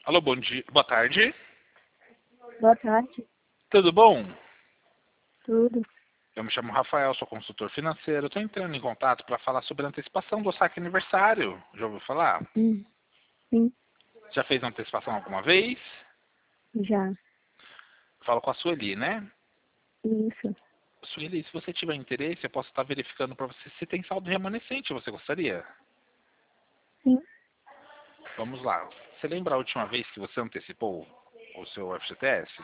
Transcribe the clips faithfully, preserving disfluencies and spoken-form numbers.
Alô, bom dia. Boa tarde. Boa tarde. Tudo bom? Tudo. Eu me chamo Rafael, sou consultor financeiro. Estou entrando em contato para falar sobre a antecipação do saque aniversário. Já ouviu falar? Hum, sim, Já fez antecipação alguma vez? já. Falo com a Sueli, né? Isso. Sueli, se você tiver interesse, eu posso estar verificando para você se tem saldo remanescente. Você gostaria? Sim. Vamos lá. Você lembra a última vez que você antecipou o seu F G T S?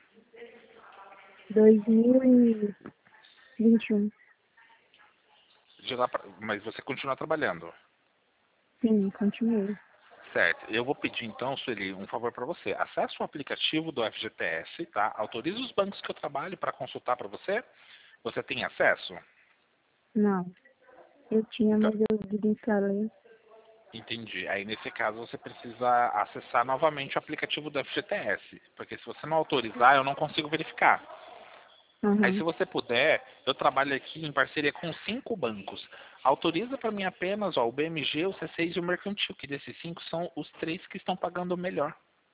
dois mil e vinte e um. De lá pra... Mas você continua trabalhando. Sim, continuei. Certo. Eu vou pedir então, Sueli, um favor para você. Acesse o aplicativo do F G T S, tá? Autorize os bancos que eu trabalho para consultar para você. Você tem acesso? Não. Eu tinha, Então, mas eu desinstalei. entendi. Aí nesse caso você precisa acessar novamente o aplicativo do F G T S, porque se você não autorizar, eu não consigo verificar. Aí se Aham. você puder, eu trabalho aqui em parceria com cinco bancos. Autoriza para mim apenas ó, o B M G, o C seis e o Mercantil, que desses cinco são os três que estão pagando melhor.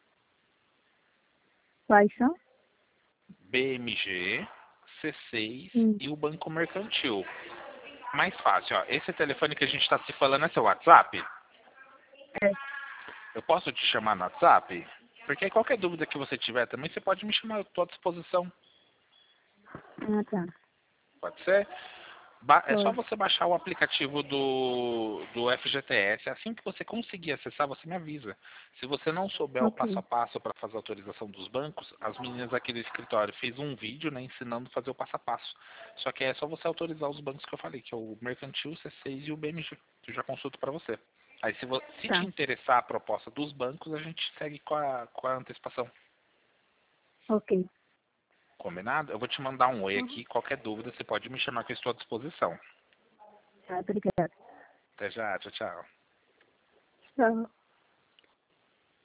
Quais são? B M G, C seis Hum, e o Banco Mercantil. Mais fácil, ó. Esse telefone que a gente está se falando é seu WhatsApp? é. Eu posso te chamar no WhatsApp? Porque qualquer dúvida que você tiver também, você pode me chamar, eu estou à disposição. Ah, tá. Pode ser? Ba- É só Pode. você baixar o aplicativo do, do F G T S. Assim que você conseguir acessar, você me avisa. Se você não souber o passo a Ok. passo para fazer a autorização dos bancos, as meninas aqui do escritório fez um vídeo, né, ensinando a fazer o passo a passo. Só que é só você autorizar os bancos que eu falei, que é o Mercantil, o C seis e o B M G, que eu já consulto para você. Aí se, vo- se te Tá. interessar a proposta dos bancos, a gente segue com a, com a antecipação. Ok. Combinado? Eu vou te mandar um oi Uhum. aqui. Qualquer dúvida, você pode me chamar que eu estou à disposição. Tá, obrigada. Até já, tchau, tchau. Tchau.